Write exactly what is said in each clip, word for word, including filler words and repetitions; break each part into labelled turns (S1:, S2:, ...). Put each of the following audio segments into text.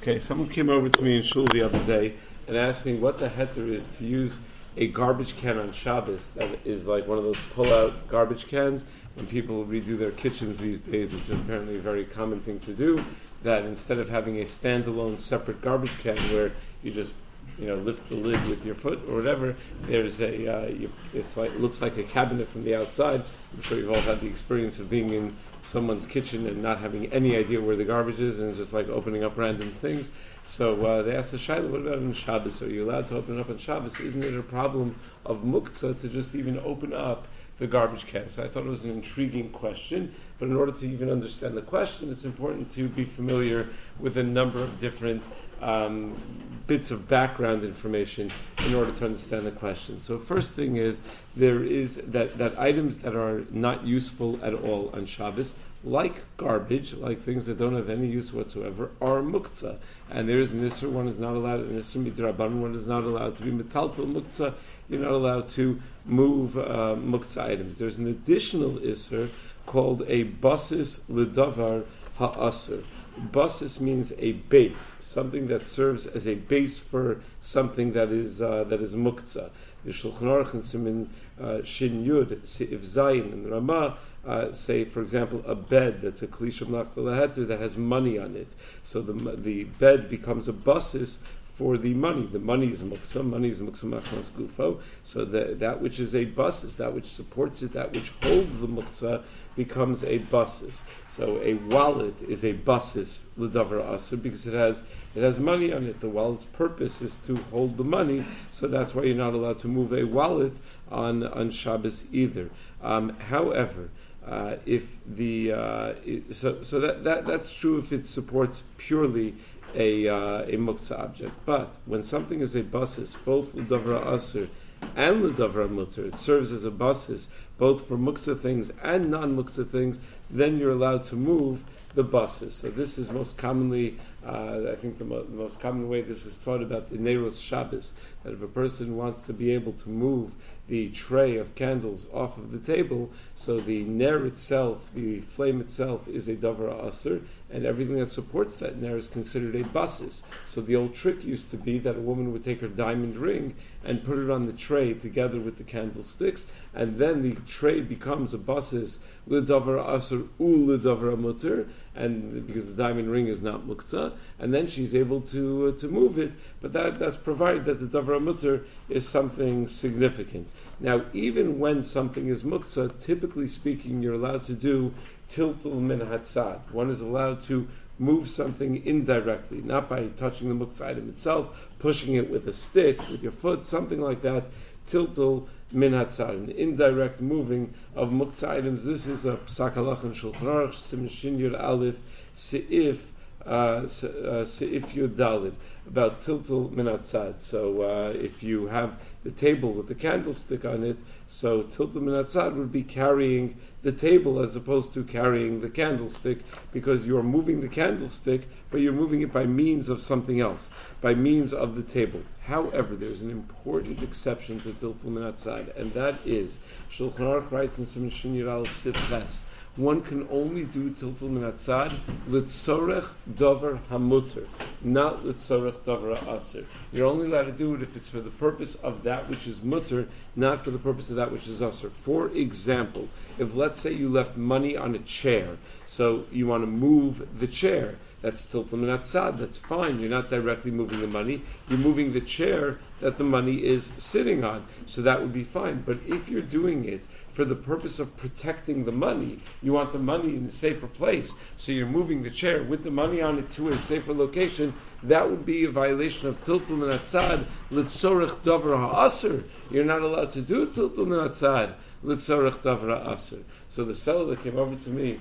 S1: Okay, someone came over to me in shul the other day and asked me what the heter is to use a garbage can on Shabbos that is like one of those pull-out garbage cans. When people redo their kitchens these days, it's apparently a very common thing to do, that instead of having a standalone separate garbage can where you just you know, lift the lid with your foot or whatever, there's a, uh, you, it's like, it looks like a cabinet from the outside. I'm sure you've all had the experience of being in someone's kitchen and not having any idea where the garbage is and just like opening up random things. So uh, they asked the Shaila, what about on Shabbos? Are you allowed to open up on Shabbos? Isn't it a problem of muktzah to just even open up the garbage can? So I thought it was an intriguing question, but in order to even understand the question, it's important to be familiar with a number of different um, bits of background information in order to understand the question. So first thing is, there is that, that items that are not useful at all on Shabbos, like garbage, like things that don't have any use whatsoever, are muktzah. And there is an isser, one is not allowed, an isser midrabanan, one is not allowed to be metalpil muktzah, you're not allowed to move uh, muktzah items. There's an additional isser called a basis lidavar ha'asr. Basis means a base, something that serves as a base for something that is uh, that is muktzah. The Shulchan Aruch and Siman uh, Shin Yud, Seif Zayin, and Ramah uh, say, for example, a bed that's a klisha mlachta laheter that has money on it. So the the bed becomes a basis for the money. The money is muktzah, money is muktzah machnas gufo. So that that which is a basis, that which supports it, that which holds the muktzah, becomes a basis. So a wallet is a basis l'davar asur because it has it has money on it. The wallet's purpose is to hold the money, so that's why you're not allowed to move a wallet on on Shabbos either. Um, however, uh, if the uh, it, so so that, that that's true if it supports purely a uh, a muktzah object. But when something is a basis, both l'davar asur and l'davar mutter, it serves as a basis both for muktzah things and non-muktzah things, then you're allowed to move the basis. So this is most commonly, uh, I think the, mo- the most common way this is taught about the Neiros Shabbos, that if a person wants to be able to move the tray of candles off of the table, so the ner itself, the flame itself, is a davar asur, and everything that supports that ner is considered a basis. So the old trick used to be that a woman would take her diamond ring and put it on the tray together with the candlesticks, and then the tray becomes a basis l'davar asur u l'davar mutter, and because the diamond ring is not muktzah, and then she's able to uh, to move it, but that that's provided that the davar mutter is something significant. Now, even when something is muktzah, typically speaking, you're allowed to do tiltul min hatzad. One is allowed to move something indirectly, not by touching the muktzah item itself, pushing it with a stick, with your foot, something like that. Tiltul min hatzad, an indirect moving of muktzah items. This is a psak halach and Shulchan Aruch, Siman Shin Yud Aleph, Seif uh, Seif Yud Dalid, about tiltul min hatzad. So uh, if you have the table with the candlestick on it, so tiltul min hatzad would be carrying the table as opposed to carrying the candlestick, because you're moving the candlestick, but you're moving it by means of something else, by means of the table. However, there's an important exception to tiltul min hatzad, and that is, Shulchan Aruch writes in Siman Shin Yud Aleph Sif Ches, one can only do tiltul min hatzad l'tzorech davar hamuter, not l'tzorech davar asur. You're only allowed to do it if it's for the purpose of that which is mutter, not for the purpose of that which is asur. For example, if let's say you left money on a chair, so you want to move the chair, that's tiltul min hatzad, that's fine. You're not directly moving the money, you're moving the chair that the money is sitting on, so that would be fine. But if you're doing it for the purpose of protecting the money, you want the money in a safer place, so you're moving the chair with the money on it to a safer location, that would be a violation of tiltul min hatzad l'tzorech davar ha'asur. You're not allowed to do tiltul min hatzad l'tzorech davar ha'asur. So this fellow that came over to me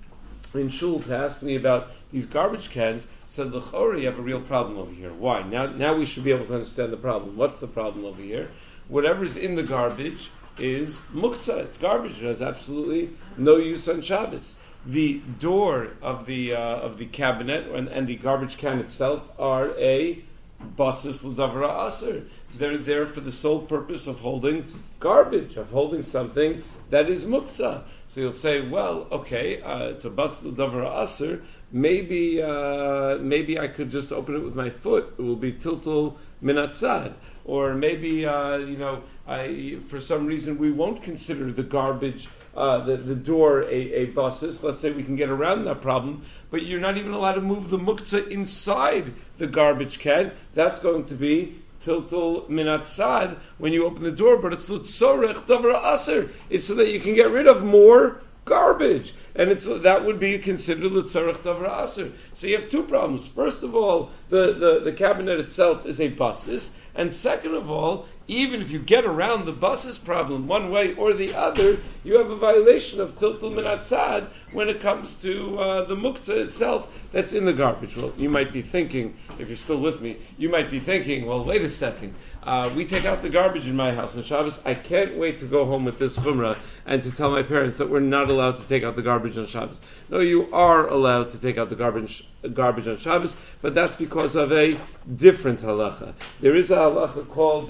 S1: in shul to ask me about these garbage cans said, l'chora, you have a real problem over here. Why? Now, now we should be able to understand the problem. What's the problem over here? Whatever's in the garbage is muktzah. It's garbage. It has absolutely no use on Shabbos. The door of the uh, of the cabinet and, and the garbage can itself are a basis l'davar asur. They're there for the sole purpose of holding garbage, of holding something that is muktzah. So you'll say, well, okay, uh, it's a basis l'davar asur, maybe uh, maybe I could just open it with my foot. It will be tiltul minatzad. Or maybe uh, you know, I, for some reason we won't consider the garbage, uh, the the door a, a basis. Let's say we can get around that problem, but you're not even allowed to move the muktzah inside the garbage can. That's going to be tiltul minatzad when you open the door, but it's l'tzorech davar aser. It's so that you can get rid of more garbage, and it's that would be considered l'tzorech davar aser. So you have two problems. First of all, the, the, the cabinet itself is a basis, and second of all, even if you get around the basis problem one way or the other, you have a violation of tiltul minatzad when it comes to uh, the muktzah itself that's in the garbage. Well, you might be thinking, if you're still with me, you might be thinking, well, wait a second. Uh, we take out the garbage in my house on Shabbos. I can't wait to go home with this chumrah and to tell my parents that we're not allowed to take out the garbage on Shabbos. No, you are allowed to take out the garbage garbage on Shabbos, but that's because of a different halacha. There is a halacha called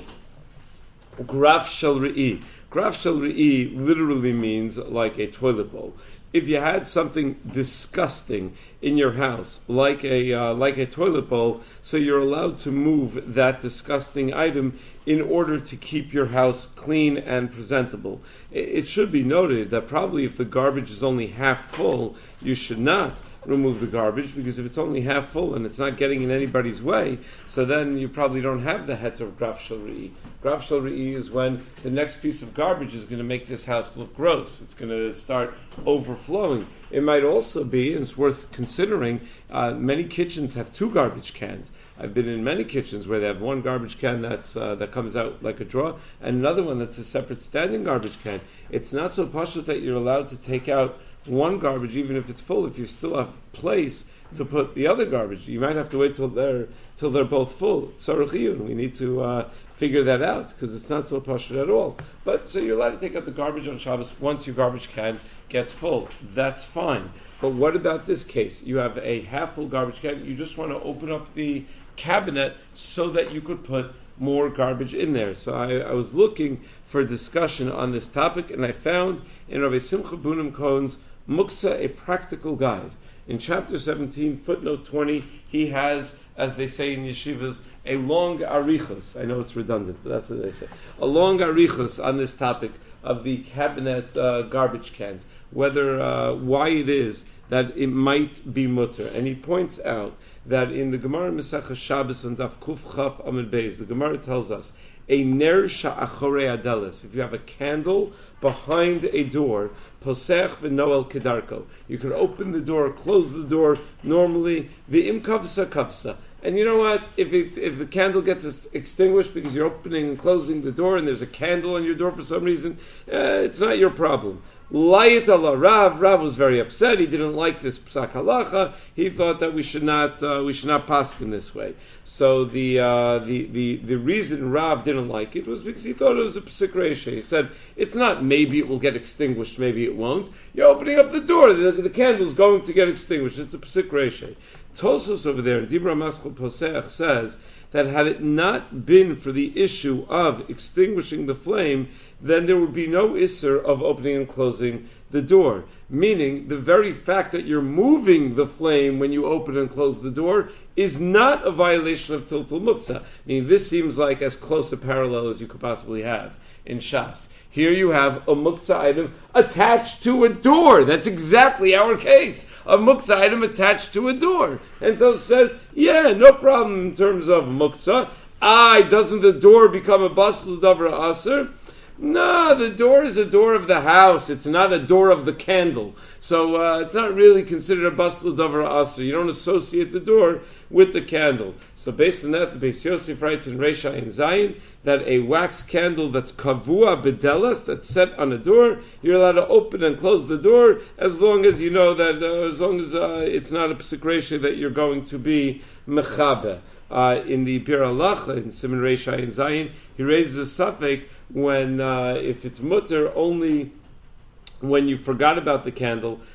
S1: graf shel re'i. Graf shel re'i literally means like a toilet bowl. If you had something disgusting in your house, like a uh, like a toilet bowl, so you're allowed to move that disgusting item in order to keep your house clean and presentable. It should be noted that probably if the garbage is only half full, you should not remove the garbage, because if it's only half full and it's not getting in anybody's way, so then you probably don't have the heter of graf shel re'i. Graf shel re'i is when the next piece of garbage is going to make this house look gross. It's going to start overflowing. It might also be, and it's worth considering, uh, many kitchens have two garbage cans. I've been in many kitchens where they have one garbage can that's uh, that comes out like a drawer, and another one that's a separate standing garbage can. It's not so pashut that you're allowed to take out one garbage, even if it's full, if you still have place to put the other garbage. You might have to wait till they're till they're both full. Tzarech we need to uh, figure that out, because it's not so pashut at all. But so you're allowed to take out the garbage on Shabbos once your garbage can gets full. That's fine. But what about this case? You have a half full garbage can. You just want to open up the cabinet so that you could put more garbage in there. So I, I was looking for a discussion on this topic, and I found in Rabbi Simcha Bunim Cohen's Muktzah, a practical guide. In chapter seventeen, footnote twenty, he has, as they say in yeshivas, a long arichos. I know it's redundant, but that's what they say. A long arichos on this topic of the cabinet uh, garbage cans, whether, uh, why it is that it might be mutter. And he points out that in the Gemara Mesechah Shabbos and Daf Kuf Chaf Amud Beis, the Gemara tells us, a ner sha'achorei adelis. If you have a candle behind a door, posech v'noel kedarko. You can open the door, close the door normally. V'im kavsa kavsa. And you know what? If it, if the candle gets extinguished because you're opening and closing the door and there's a candle on your door for some reason, uh, it's not your problem. Layit ala Rav. Rav was very upset. He didn't like this psak halacha. He thought that we should not uh, we should not paskin this way. So the, uh, the the the reason Rav didn't like it was because he thought it was a psik reisha. He said it's not maybe it will get extinguished, maybe it won't. You're opening up the door. The, the candle's going to get extinguished. It's a psik reisha. Tosos over there in Dibra Maschel Posech says that had it not been for the issue of extinguishing the flame, then there would be no isser of opening and closing the door. Meaning, the very fact that you're moving the flame when you open and close the door is not a violation of tiltul muktzah. Meaning, this seems like as close a parallel as you could possibly have in Shas. Here you have a muktzah item attached to a door. That's exactly our case. A muktzah item attached to a door. And so it says, yeah, no problem in terms of muktzah. Ah, doesn't the door become a basel davra aser? No, the door is a door of the house. It's not a door of the candle. So uh, it's not really considered a basel davra aser. You don't associate the door with the candle. So based on that, the Beis Yosef writes in Reisha and Zayin that a wax candle that's kavua bedelas, that's set on a door, you're allowed to open and close the door as long as you know that, uh, as long as uh, it's not a psik reisha that you're going to be mechabe. Uh, in the Bir Halacha, in Siman Reisha and Zayin, he raises a suffix when, uh, if it's mutter, only when you forgot about the candle,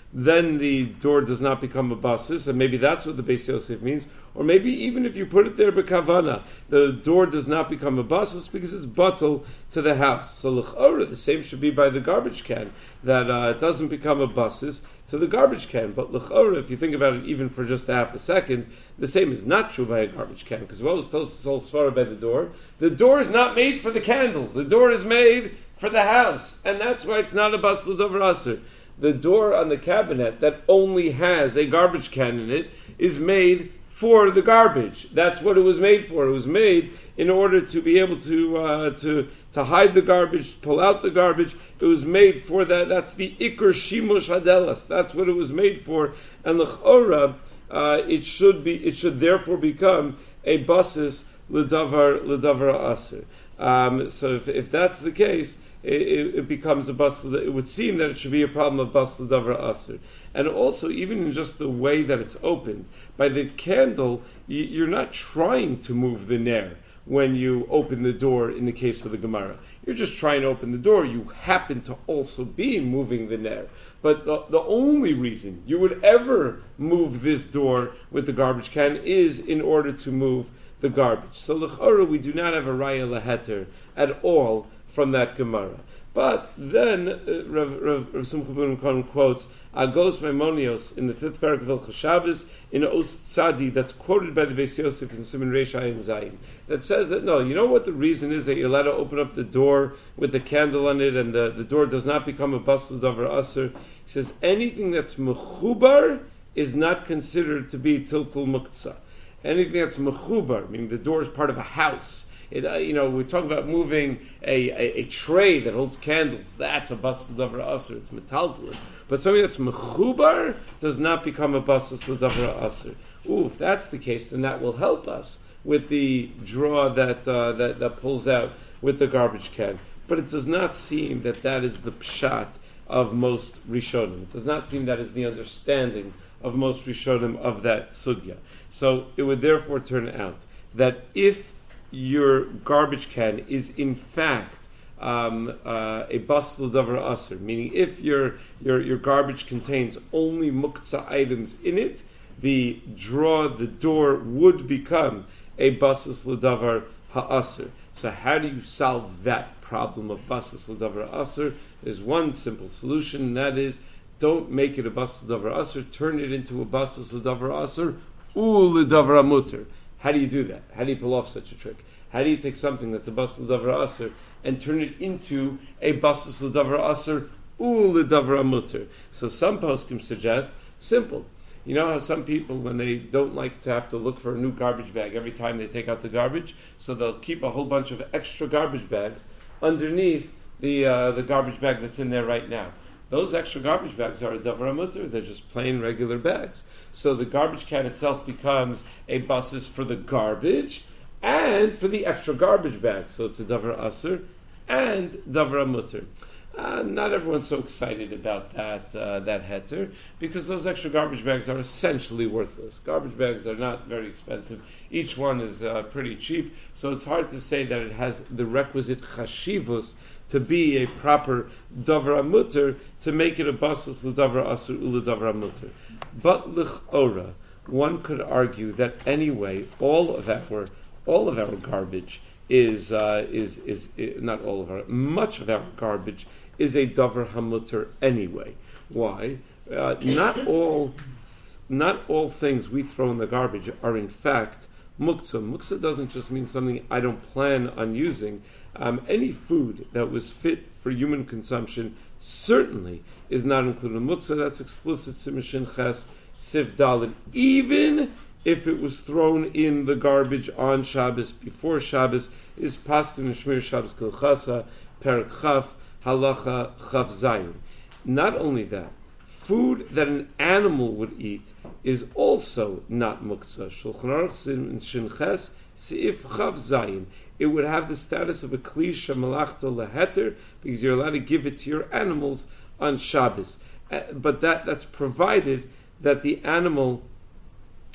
S1: then the door does not become a basis, and maybe that's what the Beis Yosef means. Or maybe even if you put it there b'kavana, the door does not become a basis because it's batal to the house. So l'chora, the same should be by the garbage can, that uh, it doesn't become a basis to the garbage can. But l'chora, if you think about it even for just a half a second, the same is not true by a garbage can, because what was Tosfos Svara by the door? The door is not made for the candle. The door is made for the house, and that's why it's not a basis l'davar aser. The door on the cabinet that only has a garbage can in it is made for the garbage. That's what it was made for. It was made in order to be able to uh, to to hide the garbage, pull out the garbage. It was made for that. That's the ikar shimush hadelas. That's what it was made for. And l'chora, uh, it should be. It should therefore become a basis l'davar l'davar aser. Um, so if, if that's the case, It, it becomes a basel. It would seem that it should be a problem of basel davar aser, and also even in just the way that it's opened by the candle, you, you're not trying to move the nair when you open the door. In the case of the Gemara, you're just trying to open the door. You happen to also be moving the nair, but the, the only reason you would ever move this door with the garbage can is in order to move the garbage. So l'chora, we do not have a raya leheter at all from that Gemara. But then uh, Rav, Rav, Rav Simcha ben Kohen quotes Agos Maimonios in the fifth paragraph of Hilchos Shabbos in Os Tzadi, that's quoted by the Beis Yosef in Siman Reish Ayin Zayin, that says that no, you know what the reason is that you're allowed to open up the door with the candle on it and the, the door does not become a basel davar aser. He says anything that's mechubar is not considered to be tiltul muktzah. Anything that's mechubar, meaning the door is part of a house. It, uh, you know, we talk about moving a, a, a tray that holds candles. That's a basel davar aser. It's metaltalin. But something that's mechubar does not become a basel davar aser. Ooh, if that's the case, then that will help us with the draw that uh, that that pulls out with the garbage can. But it does not seem that that is the pshat of most Rishonim. It does not seem that is the understanding of most Rishonim of that sugya. So it would therefore turn out that if your garbage can is in fact um, uh, a basel davar aser, meaning if your, your your garbage contains only muktzah items in it, the draw, the door would become a basel davar ha'aser. So how do you solve that problem of basel davar aser? There's one simple solution, and that is don't make it a basel davar aser, turn it into a basel davar aser u l'davar muter. How do you do that? How do you pull off such a trick? How do you take something that's a basel davar aser and turn it into a basel davar aser u l'davar muter? So some poskim suggest simple. You know how some people, when they don't like to have to look for a new garbage bag every time they take out the garbage, so they'll keep a whole bunch of extra garbage bags underneath the uh, the garbage bag that's in there right now. Those extra garbage bags are a davar muter. They're just plain regular bags. So the garbage can itself becomes a basis for the garbage and for the extra garbage bag. So it's a davar aser and davar muter. Uh, not everyone's so excited about that uh, that heter, because those extra garbage bags are essentially worthless. Garbage bags are not very expensive. Each one is uh, pretty cheap, so it's hard to say that it has the requisite chashivus to be a proper davar muter to make it a basis l'davar aser u'ledavar muter. But l'chora, one could argue that anyway, all of our all of our garbage is uh, is, is is not all of our much of our garbage is a davar hamuter anyway. Why? Uh, not all not all things we throw in the garbage are in fact muktzah. Muktzah doesn't just mean something I don't plan on using. Um, any food that was fit for human consumption certainly is not included in muktzah. That's explicit simishin ches sif dalid. Even if it was thrown in the garbage on Shabbos, before Shabbos, is paskin and shmir Shabbos kilchasa, perak chaf, halacha chaf zayin. Not only that, food that an animal would eat is also not muktzah. Shulchan Aruch Shin Ches Seif chaf zayin. It would have the status of a kli shemalachto leheter, because you're allowed to give it to your animals on Shabbos. Uh, but that that's provided that the animal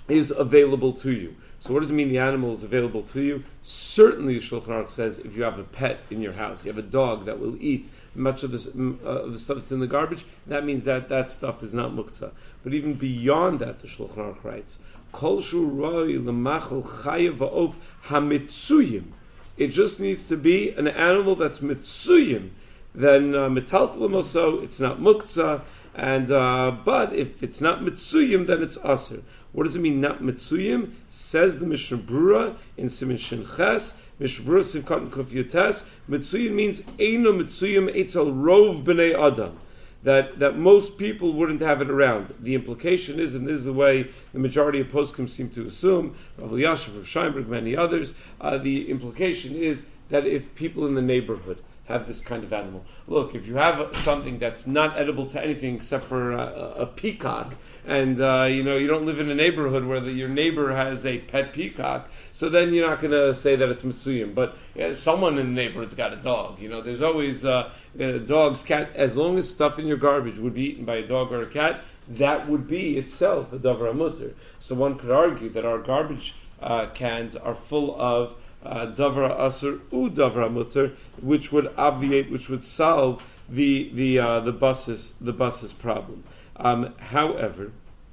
S1: is available to you. So what does it mean the animal is available to you? Certainly, Shulchan Aruch says if you have a pet in your house, you have a dog that will eat much of this, uh, the stuff that's in the garbage, that means that that stuff is not muktzah. But even beyond that, the Shulchan Aruch writes, Kol shu roi l'machal chayev va'of hamitzuyim. It just needs to be an animal that's mitzuyim. Then metaltal l'moso, it's not muktzah. And uh, but if it's not mitzuyim, then it's aser. What does it mean, not mitzuyim? Says the Mishnah Brura in Siman Shin Ches, Mishnah Brura Sivkat Kuf Yotes. Mitzuyim means eino mitzuyim etzel rov b'nei adam. That that most people wouldn't have it around. The implication is, and this is the way the majority of poskim seem to assume, Rav Elyashiv, Rav Scheinberg, many others, uh, the implication is that if people in the neighborhood have this kind of animal. Look, if you have something that's not edible to anything except for uh, a peacock, and uh, you know you don't live in a neighborhood where the, your neighbor has a pet peacock, so then you're not going to say that it's mitzuyim. But yeah, someone in the neighborhood's got a dog. You know, there's always uh, uh, dogs, cat. As long as stuff in your garbage would be eaten by a dog or a cat, that would be itself a davar hamuter. So one could argue that our garbage uh, cans are full of Uh, Davra Asr U Davra Mutter, which would obviate, which would solve the the uh, the buses the buses problem. Um, however,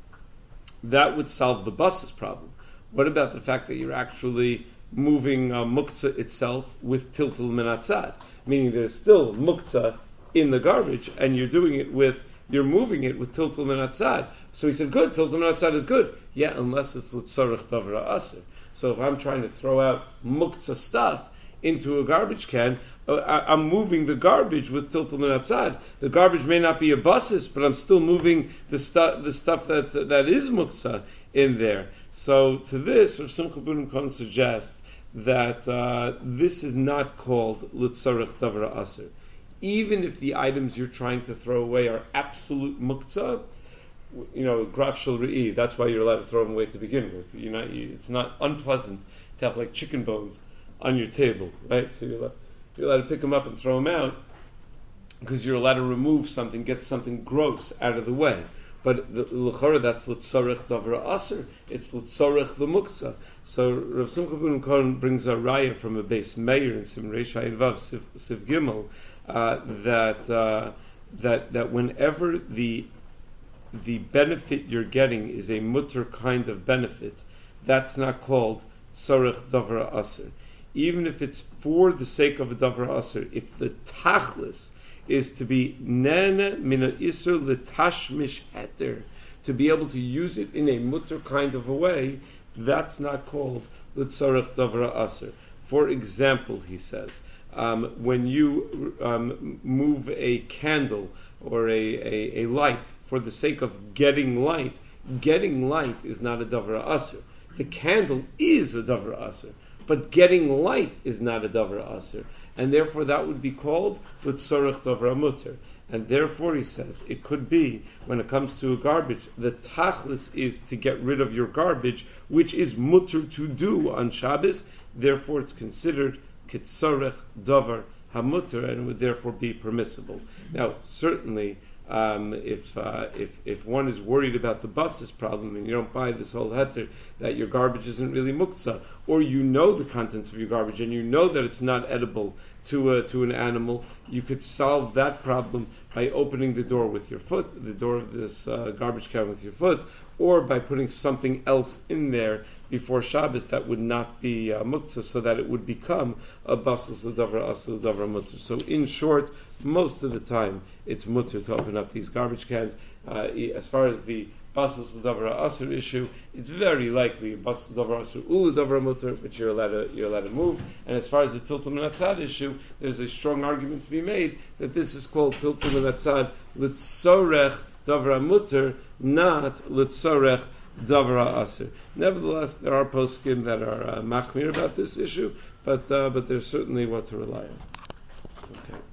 S1: that would solve the buses problem. What about the fact that you're actually moving uh, muktzah itself with tiltul minatzad, meaning there's still muktzah in the garbage, and you're doing it with you're moving it with tiltul minatzad. So he said, good, tiltul minatzad is good. Yeah, unless it's l'tzarech Davra Asr. So if I'm trying to throw out muktzah stuff into a garbage can, I'm moving the garbage with tiltul minatzad. The garbage may not be a basis, but I'm still moving the stuff, the stuff that that is muktzah in there. So to this, Rav Simcha Bunim Cohen suggests that uh, this is not called l'tzarech davra aser. Even if the items you're trying to throw away are absolute muktzah, you know, graf shel re'i, that's why you're allowed to throw them away to begin with. You're not, you, it's not unpleasant to have like chicken bones on your table, right? So you're allowed, you're allowed to pick them up and throw them out because you're allowed to remove something, get something gross out of the way. But the l'chora, that's l'tzorech davra aser. It's l'tzorech the muktzah. So Rav Simcha Bunim Cohen brings a raya from a base mayor in Sim Reish Ayin Vav Siv, Siv Gimel uh, that uh, that that whenever the the benefit you're getting is a mutter kind of benefit, that's not called tzorech davra aser. Even if it's for the sake of a davra aser, if the tachlis is to be nene mina isur l'tashmish heter, to be able to use it in a mutter kind of a way, that's not called l'tzorech davra aser. For example, he says, um, when you um, move a candle or a, a, a light for the sake of getting light, getting light is not a davra aser. The candle is a davra aser, but getting light is not a davra aser, and therefore that would be called l'tzorech davra mutter. And therefore, he says, it could be, when it comes to a garbage, the tachlis is to get rid of your garbage, which is mutter to do on Shabbos, therefore it's considered kitzorech davar hamutter, and it would therefore be permissible. Now, certainly, um, if uh, if if one is worried about the buses problem and you don't buy this whole heter that your garbage isn't really muktzah, or you know the contents of your garbage and you know that it's not edible to a, to an animal, you could solve that problem by opening the door with your foot, the door of this uh, garbage can with your foot, or by putting something else in there before Shabbos that would not be uh, muktzah, so that it would become a basus l'davra asul l'davra mutter. So in short, most of the time it's mutter to open up these garbage cans. Uh, as far as the basus l'davra asur issue, it's very likely basus l'davra asur ul l'davra mutter, but you're allowed to you're allowed to move. And as far as the tiltul minatzad issue, there's a strong argument to be made that this is called tiltul minatzad l'tzorech davra mutter, not l'tzorech davra aser. Nevertheless, there are poskim that are uh, machmir about this issue, but uh, but there's certainly what to rely on. Okay.